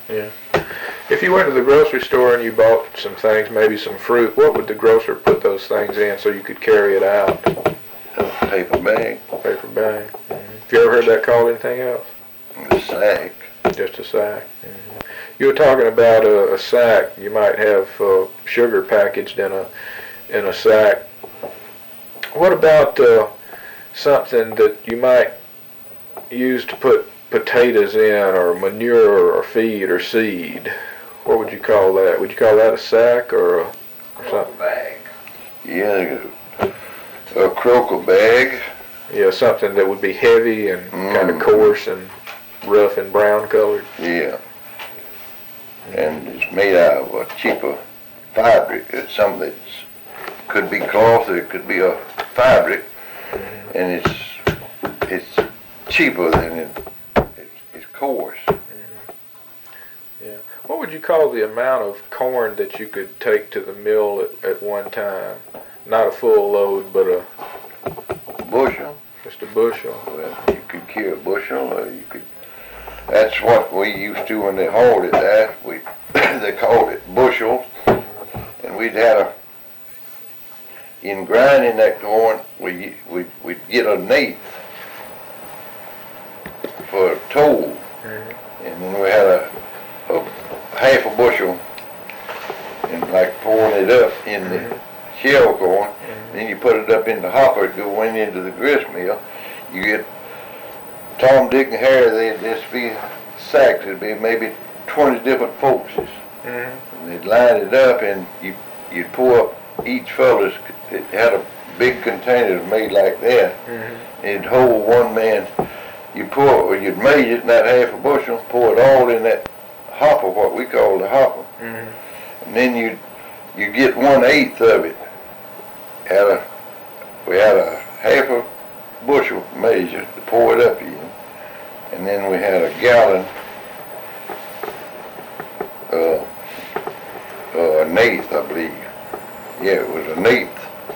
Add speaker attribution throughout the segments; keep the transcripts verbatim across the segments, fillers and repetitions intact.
Speaker 1: Yeah. If you went to the grocery store and you bought some things, maybe some fruit, what would the grocer put those things in so you could carry it out?
Speaker 2: A paper bag.
Speaker 1: Paper bag. Mm-hmm. Have you ever heard that called anything else?
Speaker 2: A sack.
Speaker 1: Just a sack. Mm-hmm. You were talking about a, a sack. You might have uh, sugar packaged in a in a sack. What about uh, something that you might use to put potatoes in, or manure, or feed, or seed? What would you call that? Would you call that a sack or a or something?
Speaker 2: Bag. Yeah, a croaker bag.
Speaker 1: Yeah, something that would be heavy and mm. kind of coarse and rough and brown colored.
Speaker 2: Yeah. And it's made out of a cheaper fabric. It's something that could be cloth, or it could be a fabric, mm-hmm. and it's it's cheaper than it. It's, it's coarse.
Speaker 1: Mm-hmm. Yeah. What would you call the amount of corn that you could take to the mill at, at one time? Not a full load, but a
Speaker 2: bushel.
Speaker 1: Just a bushel.
Speaker 2: Well, you could carry a bushel, or you could. That's what we used to when they hauled it. That we they called it bushels, and we'd had a. In grinding that corn, we we we'd get an eighth for a toll, mm-hmm. and then we had a, a half a bushel, and like pouring it up in mm-hmm. the shell corn. Mm-hmm. Then you put it up in the hopper to go in into the grist mill. You get Tom, Dick, and Harry. They'd just be sacks. It'd be maybe twenty different folks. Mm-hmm. And they'd line it up, and you you'd pour up each fella's. It had a big container made like that. Mm-hmm. It'd hold one man. You pour, or you'd measure it in that half a bushel, pour it all in that hopper, what we call the hopper, mm-hmm. and then you you get one eighth of it. Had a we had a half a bushel measure to pour it up in, and then we had a gallon, uh, uh, an eighth, I believe. Yeah, it was an eighth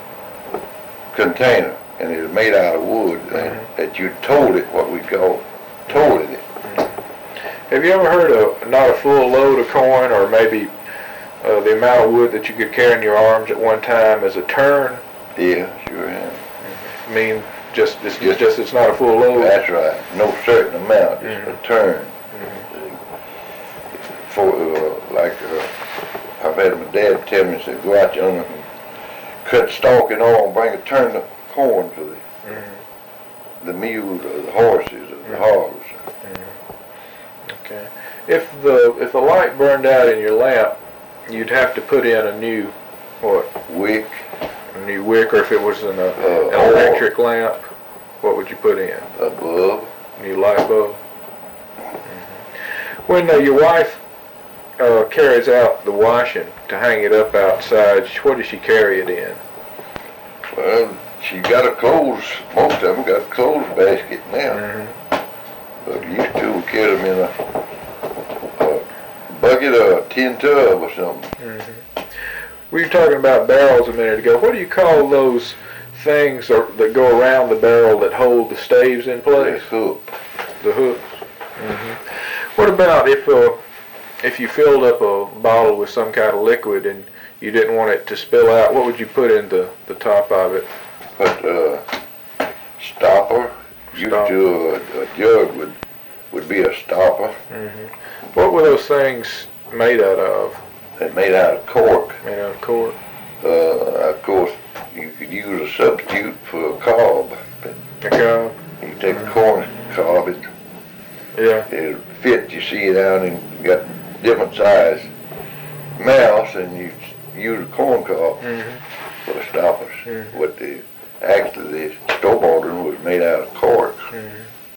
Speaker 2: container, and it was made out of wood, mm-hmm. and that you told it, what we call tolded it.
Speaker 1: Mm-hmm. Have you ever heard of not a full load of corn, or maybe uh, the amount of wood that you could carry in your arms at one time as a turn?
Speaker 2: Yeah, sure have.
Speaker 1: Mm-hmm. I mean, just it's just, just it's not a full load.
Speaker 2: That's right. No certain amount, just mm-hmm. a turn. Mm-hmm. For uh, like uh, I've had my dad tell me, said go out yonder and cut stalk and all, and bring a turn of corn to the mm-hmm. the mules or the horses or the mm-hmm. hogs.
Speaker 1: Mm-hmm. Okay. If the if the light burned out in your lamp, you'd have to put in a new what?
Speaker 2: Wick.
Speaker 1: A new wick, or if it was an, uh, an electric lamp, what would you put in?
Speaker 2: A bulb.
Speaker 1: New light bulb. Mm-hmm. When uh, your wife uh, carries out the washing to hang it up outside, what does she carry it in?
Speaker 2: Well, she got a clothes, most of them got a clothes basket now. Mm-hmm. But used to we carry them in a, a bucket or a tin tub or something. Mm-hmm.
Speaker 1: We were talking about barrels a minute ago. What do you call those things or, that go around the barrel that hold the staves in place?
Speaker 2: The hook.
Speaker 1: The hooks. Mm-hmm. What about if uh, if you filled up a bottle with some kind of liquid and you didn't want it to spill out? What would you put in the, the top of it?
Speaker 2: Put a uh, stopper. Used to a, a jug would would be a stopper.
Speaker 1: Mm-hmm. What were those things made out of?
Speaker 2: They're made out of cork.
Speaker 1: Made out of cork.
Speaker 2: Uh, of course, you could use a substitute for a cob.
Speaker 1: A cob.
Speaker 2: You take mm-hmm. a corn cob, it
Speaker 1: yeah,
Speaker 2: it fit. You see it out, and you got different size mouths, and you use a corn cob mm-hmm. for the stoppers. Mm-hmm. What the actually the store bought one was made out of cork. Mm-hmm.